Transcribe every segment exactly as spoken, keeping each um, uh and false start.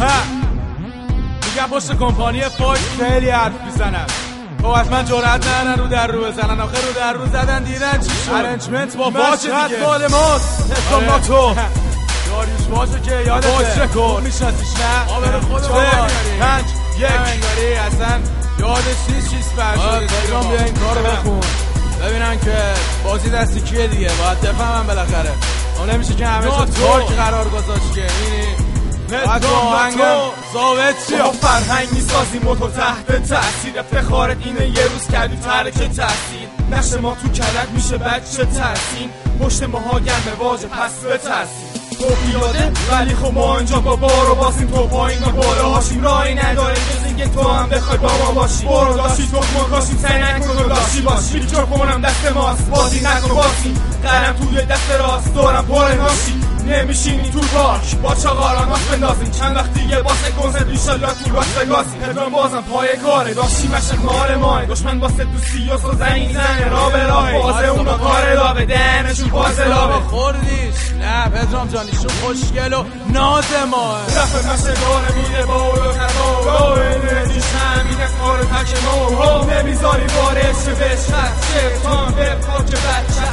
میگم پشت کمپانی فویس خیلی حرف میزنن. خب حتما جرأت ندارن رو در رو بزنن. آخه رو در رو زدن دیدن چی شد؟ ارنجمنت با باشه دیگه. مال ماست. حساب ناتو داریوش باشه که یادته. باش رکورد میشناسیش نه؟ آبر خود بار پنج یک انگاری اصلا یادش نیست چیز فرشده. تلگرام بیا این کار رو بخون ببینن که بازی دستی کیه دیگه. باید بفهمم بالاخره. اون نمیشه که همه شد تارک قرار گذاشت که اینی باید با آهنگم ثابت چی. با فرهنگ میسازیم و تو تحت تأثیر. افتخارت اینه یه روز کردی ترک تحصیل. نقش ما تو کلک میشه بچه ترسیم. پشت ماها گرمه واجه پس به ترسیم. تو پیاده ولی خب ما اینجا با بارو باسیم. تو پایین و بالا هاشیم راهی نداره جز اینکه تو هم بخوای با ما باشی. برو داشتی تو ما کاشیم سعی نکن تو داشتی باشی. میکروفونم دست ماست بازی نکن باسیم. قلم توی دست راست دورم پر ناشی. نمیشینی تو پارک با چاقاران ماست بندازیم. چند وقت دیگه باسه کنسرت ایشالله تو راست بگاسیم. پدرام بازم پای کاره داشتی مشت مال ماه. دشمن باسه دوستی و سوزنی زنه را به راه. بازه اونا کار لابه دهنشون باز لابه. خوردیش نه پدرام جان ایشون خوشگل و ناز ماه. رفت مشت داره میره با اولو تبا انرژیش همین از کار تک ما. نمیذاری وارد شه بهش خط شیطان به پاک بچه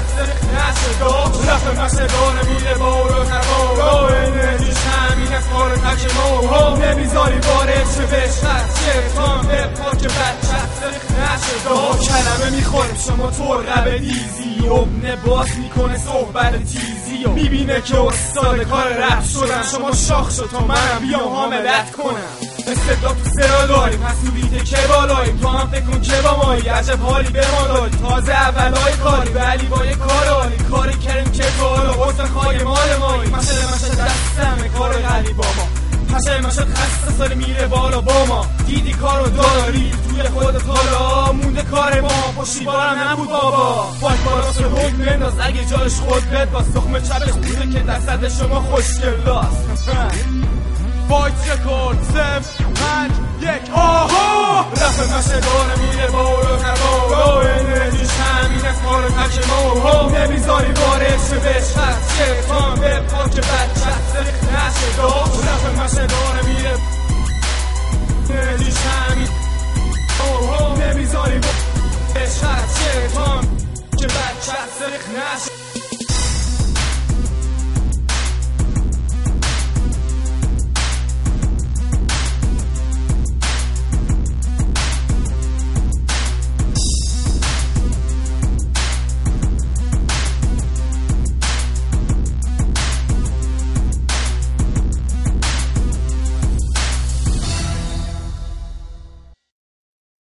نشه داشت. رفت مشت داره میره با اولو تبا انرژیش همین از کار تک ما. نمیذاری وارد شه بهش خط شیطان به پاک بچه نشه داشت. کلمه میخوریم شما ترقب دیزی. ابنه باز میکنه صحبت تیزی و میبینه که استاد کار رپ شدن. شما شاخ شد تا منم بیام حاملت کنم. استعداد تو سرا داریم حسودیده که بالاییم. تو هم فکر کن که با مایی عجب حالی به ما داری. تازه اولای کاری ولی با یه کار عالی. کاری کردیم که کالا حسن خواهی مال مایی. مشهد مشهد دستمه کار غلی با ما. پشه مشهد خسته سالی میره بالا با ما. دیدی کارو داری توی خودت حالا مونده کار ما. پشتیبانم نبود بابا. فایت بالا سر حکم بنداز اگه جالش خود بد باز. تخم چپش بوده که دستت شما خوشگل داست. فایت رکورد سف پنج یک آها. رفت مشه داره میره بالا تبا انرژیش همین از کار تک ما. نمیذاری وارد شه بهش خط شیطان به پاک بچه نشه داشت.